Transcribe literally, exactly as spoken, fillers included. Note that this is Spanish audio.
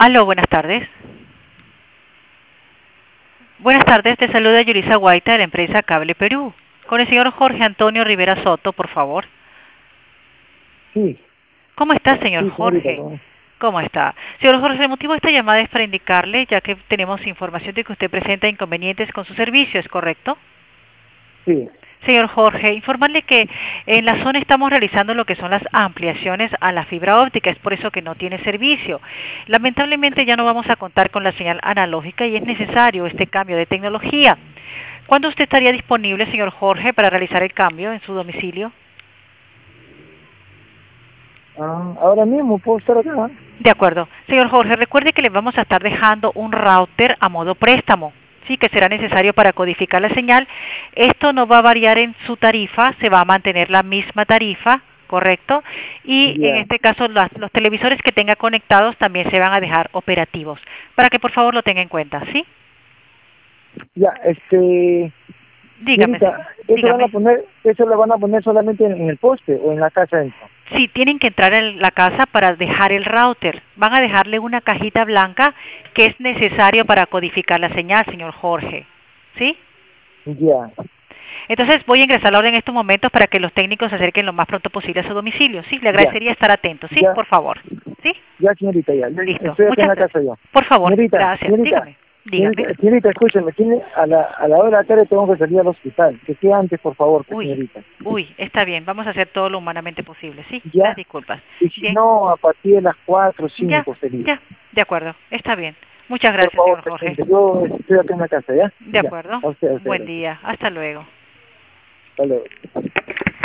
Aló, buenas tardes. Buenas tardes, te saluda Yulisa Guaita de la empresa Cable Perú. Con el señor Jorge Antonio Rivera Soto, por favor. Sí, ¿Cómo está, señor sí, señorita. Jorge? ¿Cómo? ¿Cómo está? Señor Jorge, el motivo de esta llamada es para indicarle, ya que tenemos información de que usted presenta inconvenientes con su servicio, ¿es correcto? Sí, Señor Jorge, informarle que en la zona estamos realizando lo que son las ampliaciones a la fibra óptica, es por eso que no tiene servicio. Lamentablemente ya no vamos a contar con la señal analógica y es necesario este cambio de tecnología. ¿Cuándo usted estaría disponible, señor Jorge, para realizar el cambio en su domicilio? ah, ahora mismo puedo estar acá. De acuerdo. Señor Jorge, recuerde que le vamos a estar dejando un router a modo préstamo, sí, que será necesario para codificar la señal. Esto no va a variar en su tarifa, se va a mantener la misma tarifa, ¿correcto? Y en Ya, este caso las- los televisores que tenga conectados también se van a dejar operativos, para que por favor lo tenga en cuenta, ¿sí? ya, este, Dígame, señorita, señor. ¿eso van a Dígame. poner, eso lo van a poner solamente en, en el poste o en la casa dentro? Sí, tienen que entrar en la casa para dejar el router. Van a dejarle una cajita blanca que es necesario para codificar la señal, señor Jorge. ¿Sí? Ya, Entonces voy a ingresar la orden en estos momentos para que los técnicos se acerquen lo más pronto posible a su domicilio. Sí, le ya, agradecería estar atento. Sí, ya, por favor. Sí, ya, señorita, ya, ya, listo. estoy acá en Muchas la gracias. casa ya. Por favor, Señorita, gracias. señorita, Dígame, señorita, dígame. señorita, escúchame, tiene, a la, a la hora de la tarde tengo que salir al hospital. Que sea antes, por favor, pues, Uy, señorita. uy, está bien. Vamos a hacer todo lo humanamente posible. Sí, las Ya, disculpas. y si Bien, no, a partir de las cuatro o ya, cinco sería. ya. De acuerdo, está bien. Muchas Por gracias, favor, señor Jorge. presente. Yo estoy acá en la casa, ¿ya? De Ya. acuerdo. A usted, a usted, Buen gracias. día. Hasta luego. Hasta luego.